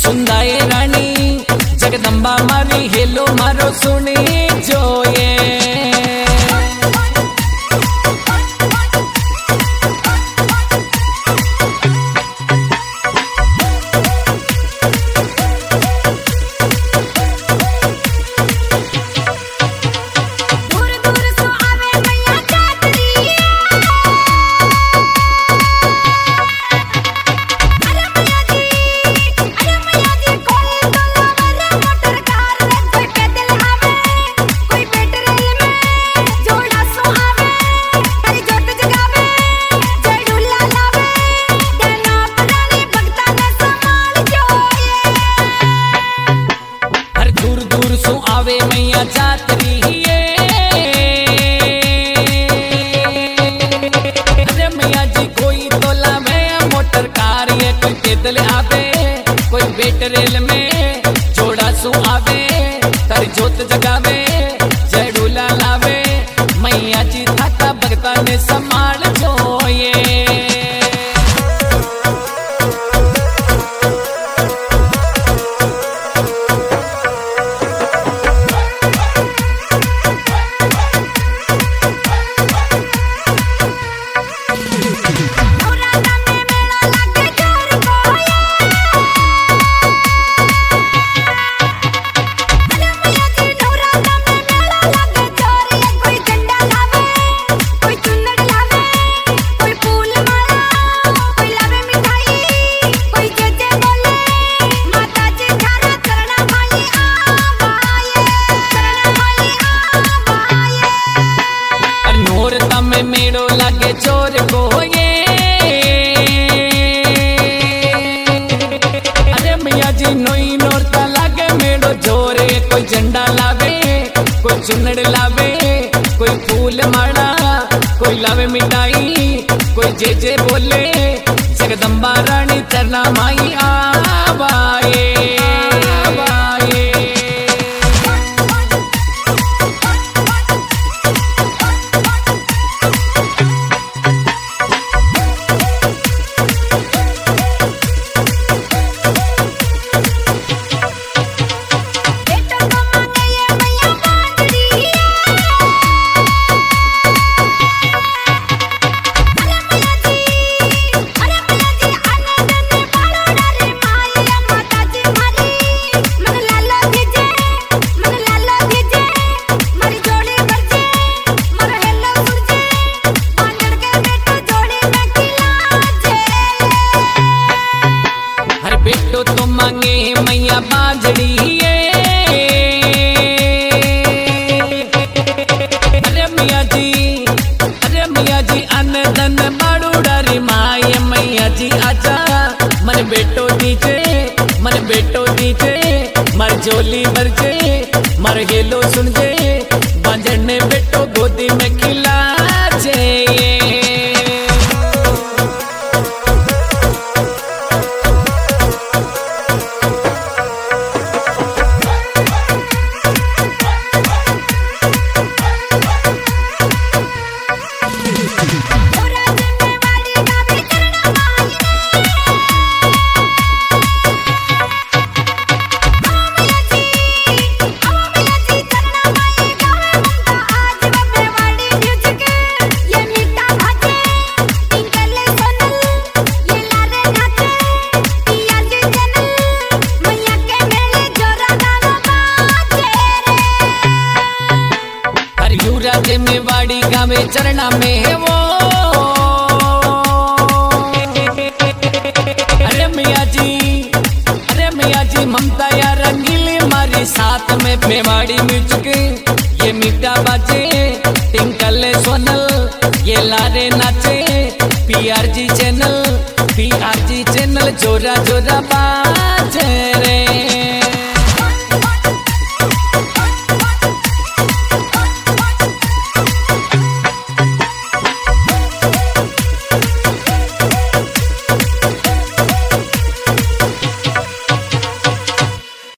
Sendai रानी जगदम्बा मारी hello मारो सुनी जोए। आवे मैया जातरी अरे मैया जी कोई तो लावे मोटर कार ये कोई पैदल आवे कोई बैटरेल में जोड़ा सु आवे तारी जोत जगावे जय डूला लावे मैया जी थाता भगता ने संभाल जोए। मेड़ो लागे चोर को ये अरे मैया जी नोई नोरता लागे मेड़ो जोरे कोई झंडा लावे कोई चुनड़ लावे कोई फूल माला कोई लावे मिठाई कोई जे जे बोले जगदम्बा रानी चरना माई आवाए। बेटो तो मांगे मैया बाजड़ी अरे मैया जी अन्न धन बाड़ू डारी माए मैया जी आजा मन बेटो दीजे मर जोली मर जे मर हेलो सुन जे बांझन ने बेटो गोदी में खिला जे। मेवाड़ी गावे चरना में है वो अरे मैया जी ममता या रंगीली मारी साथ में मेवाड़ी म्यूजिक ये मीठा बाजे टिंकल सोनल ये लारे नाचे पीआरजी चैनल जोरा जोरा बाजे।